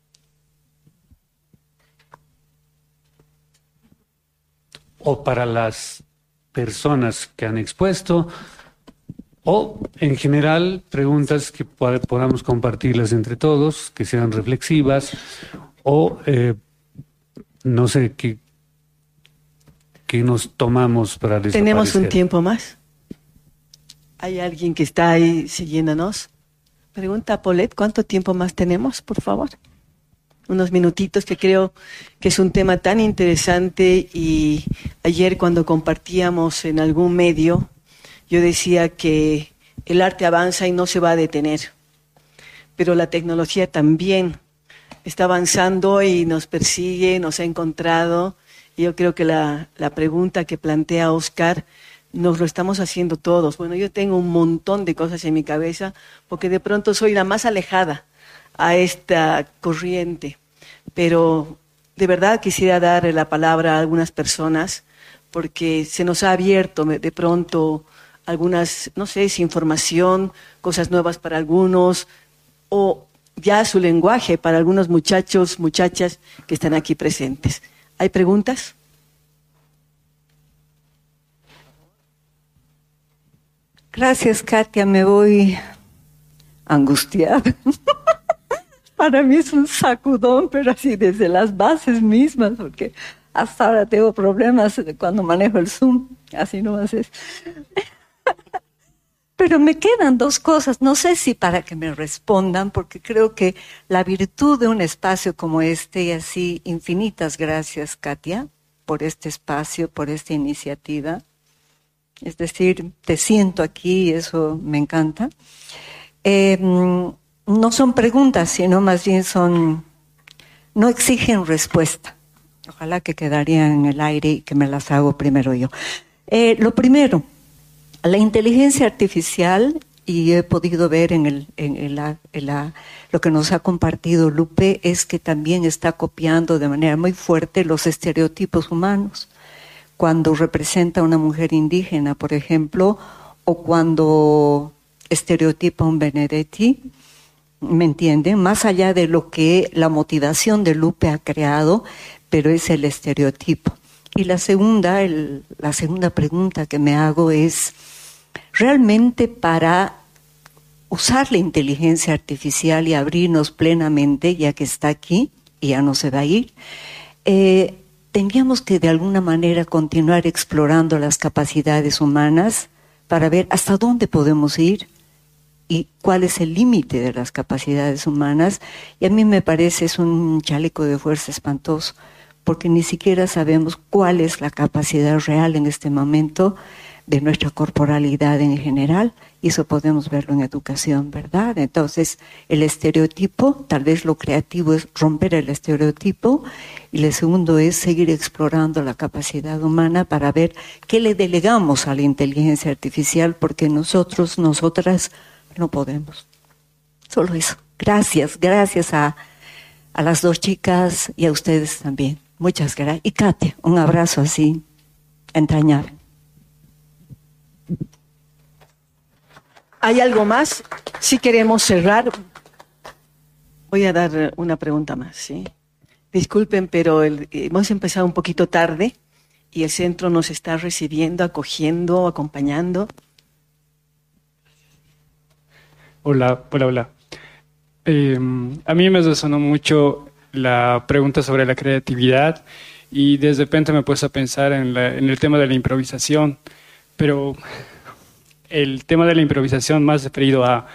o para las personas que han expuesto, o en general preguntas que podamos compartirlas entre todos, que sean reflexivas, o eh, no sé qué, qué nos tomamos para desaparecer.
¿Tenemos un tiempo más? ¿Hay alguien que está ahí siguiéndonos? Pregunta a Paulette, ¿cuánto tiempo más tenemos, por favor? Unos minutitos, que creo que es un tema tan interesante, y ayer cuando compartíamos en algún medio, yo decía que el arte avanza y no se va a detener, pero la tecnología también está avanzando y nos persigue, nos ha encontrado, y yo creo que la, la pregunta que plantea Oscar nos lo estamos haciendo todos. Bueno, yo tengo un montón de cosas en mi cabeza, porque de pronto soy la más alejada a esta corriente, pero de verdad quisiera dar la palabra a algunas personas, porque se nos ha abierto de pronto algunas, no sé si información, cosas nuevas para algunos, o ya su lenguaje para algunos muchachos, muchachas que están aquí presentes. ¿Hay preguntas?
Gracias, Katia, me voy angustiada. Para mí es un sacudón, pero así desde las bases mismas, porque hasta ahora tengo problemas cuando manejo el Zoom, así nomás es. Pero me quedan dos cosas, no sé si para que me respondan, porque creo que la virtud de un espacio como este, y así infinitas gracias, Katia, por este espacio, por esta iniciativa. Es decir, te siento aquí y eso me encanta. Eh, no son preguntas, sino más bien son, no exigen respuesta. Ojalá que quedarían en el aire y que me las hago primero yo. Eh, lo primero, la inteligencia artificial, y he podido ver en, el, en, en, la, en la, lo que nos ha compartido Lupe, es que también está copiando de manera muy fuerte los estereotipos humanos. Cuando representa a una mujer indígena, por ejemplo, o cuando estereotipa a un Benedetti, ¿me entienden? Más allá de lo que la motivación de Lupe ha creado, pero es el estereotipo. Y la segunda, el, la segunda pregunta que me hago es, realmente para usar la inteligencia artificial y abrirnos plenamente, ya que está aquí y ya no se va a ir, eh, tendríamos que de alguna manera continuar explorando las capacidades humanas para ver hasta dónde podemos ir y cuál es el límite de las capacidades humanas. Y a mí me parece es un chaleco de fuerza espantoso, porque ni siquiera sabemos cuál es la capacidad real en este momento de nuestra corporalidad en general, y eso podemos verlo en educación, ¿verdad? Entonces, el estereotipo, tal vez lo creativo es romper el estereotipo, y lo segundo es seguir explorando la capacidad humana para ver qué le delegamos a la inteligencia artificial, porque nosotros, nosotras, no podemos. Solo eso. Gracias, gracias a, a las dos chicas y a ustedes también. Muchas gracias. Y Katia, un abrazo así, entrañable.
¿Hay algo más? Si queremos cerrar, voy a dar una pregunta más, ¿sí? Disculpen, pero el, hemos empezado un poquito tarde y el centro nos está recibiendo, acogiendo, acompañando.
Hola, hola, hola. Eh, a mí me resonó mucho la pregunta sobre la creatividad y de repente me he puesto a pensar en, la, en el tema de la improvisación, pero el tema de la improvisación más referido a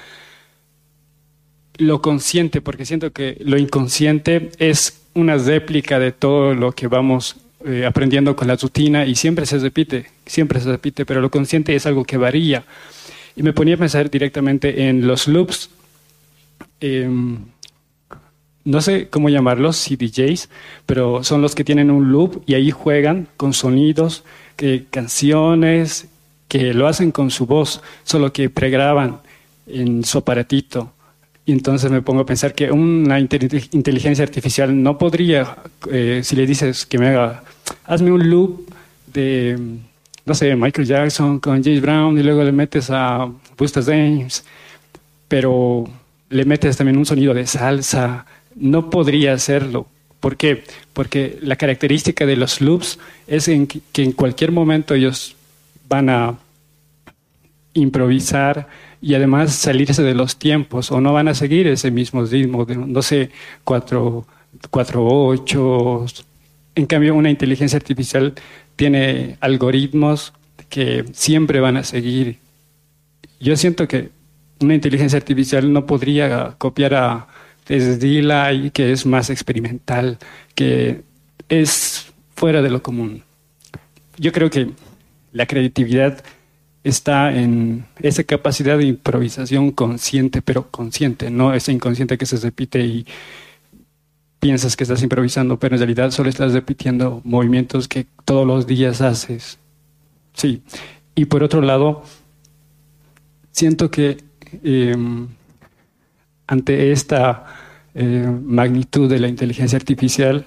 lo consciente, porque siento que lo inconsciente es una réplica de todo lo que vamos eh, aprendiendo con la rutina y siempre se repite, siempre se repite, pero lo consciente es algo que varía. Y me ponía a pensar directamente en los loops, eh, no sé cómo llamarlos, C D Js, pero son los que tienen un loop y ahí juegan con sonidos, que, canciones, que lo hacen con su voz, solo que pregraban en su aparatito. Y entonces me pongo a pensar que una inteligencia artificial no podría, eh, si le dices que me haga, hazme un loop de, no sé, Michael Jackson con James Brown y luego le metes a Busta James, pero le metes también un sonido de salsa, no podría hacerlo. ¿Por qué? Porque la característica de los loops es en que, que en cualquier momento ellos van a improvisar y además salirse de los tiempos o no van a seguir ese mismo ritmo de, no sé, cuatro, cuatro, ocho. En cambio, una inteligencia artificial tiene algoritmos que siempre van a seguir. Yo siento que una inteligencia artificial no podría copiar a Delay, que es más experimental, que es fuera de lo común. Yo creo que la creatividad está en esa capacidad de improvisación consciente, pero consciente, no ese inconsciente que se repite y piensas que estás improvisando, pero en realidad solo estás repitiendo movimientos que todos los días haces. Sí. Y por otro lado, siento que eh, ante esta eh, magnitud de la inteligencia artificial,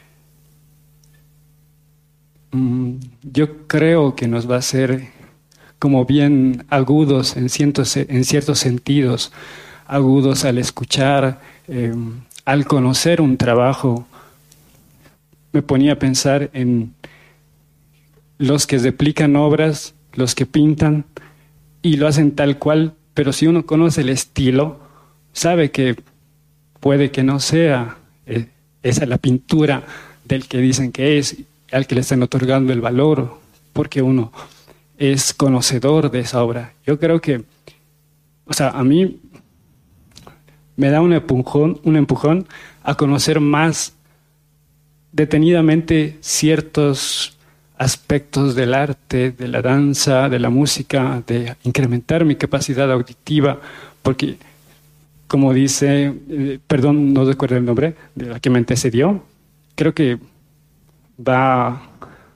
mmm, yo creo que nos va a hacer como bien agudos en ciertos, en ciertos sentidos, agudos al escuchar, eh, al conocer un trabajo. Me ponía a pensar en los que replican obras, los que pintan y lo hacen tal cual, pero si uno conoce el estilo, sabe que puede que no sea eh, esa la pintura del que dicen que es, al que le están otorgando el valor, porque uno es conocedor de esa obra. Yo creo que, o sea, a mí me da un empujón, un empujón a conocer más detenidamente ciertos aspectos del arte, de la danza, de la música, de incrementar mi capacidad auditiva, porque, como dice, eh, perdón, no recuerdo el nombre, de la que me antecedió, creo que va...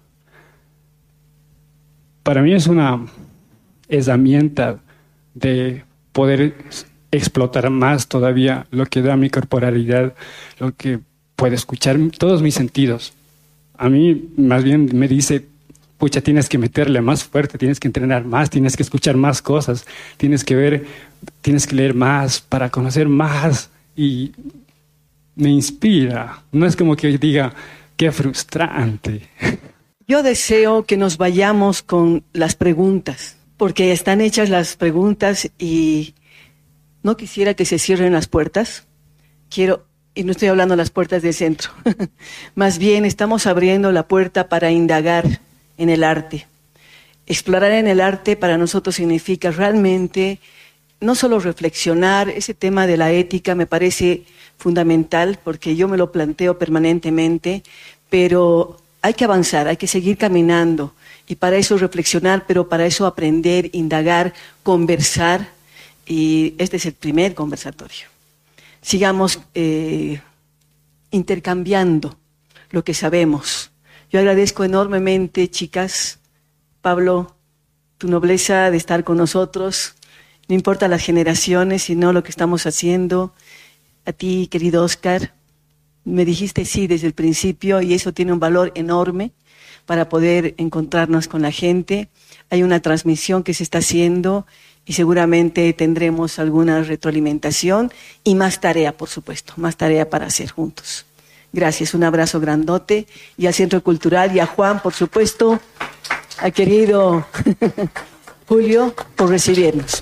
Para mí es una herramienta de poder explotar más todavía lo que da mi corporalidad, lo que puede escuchar todos mis sentidos. A mí más bien me dice, pucha, tienes que meterle más fuerte, tienes que entrenar más, tienes que escuchar más cosas, tienes que ver, tienes que leer más para conocer más. Y me inspira. No es como que diga, qué frustrante.
Yo deseo que nos vayamos con las preguntas, porque están hechas las preguntas y no quisiera que se cierren las puertas. Quiero, y no estoy hablando de las puertas del centro, más bien estamos abriendo la puerta para indagar en el arte. Explorar en el arte para nosotros significa realmente no solo reflexionar. Ese tema de la ética me parece fundamental porque yo me lo planteo permanentemente, pero hay que avanzar, hay que seguir caminando y para eso reflexionar, pero para eso aprender, indagar, conversar, y este es el primer conversatorio. Sigamos eh, intercambiando lo que sabemos. Yo agradezco enormemente, chicas, Pablo, tu nobleza de estar con nosotros, no importa las generaciones, sino lo que estamos haciendo. A ti, querido Oscar, me dijiste sí desde el principio y eso tiene un valor enorme para poder encontrarnos con la gente. Hay una transmisión que se está haciendo y seguramente tendremos alguna retroalimentación y más tarea, por supuesto, más tarea para hacer juntos. Gracias, un abrazo grandote y al Centro Cultural y a Juan, por supuesto, a querido Julio, por recibirnos.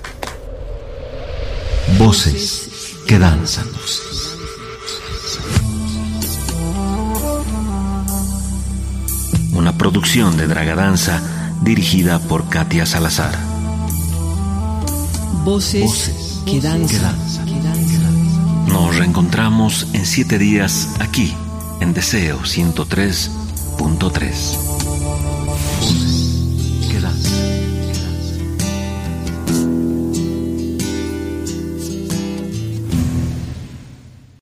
Voces que danzan. Una producción de Dragadanza dirigida por Katia Salazar.
Voces, Voces que danzan.
Que danzan. Nos reencontramos en siete días aquí, en Deseo ciento tres punto tres.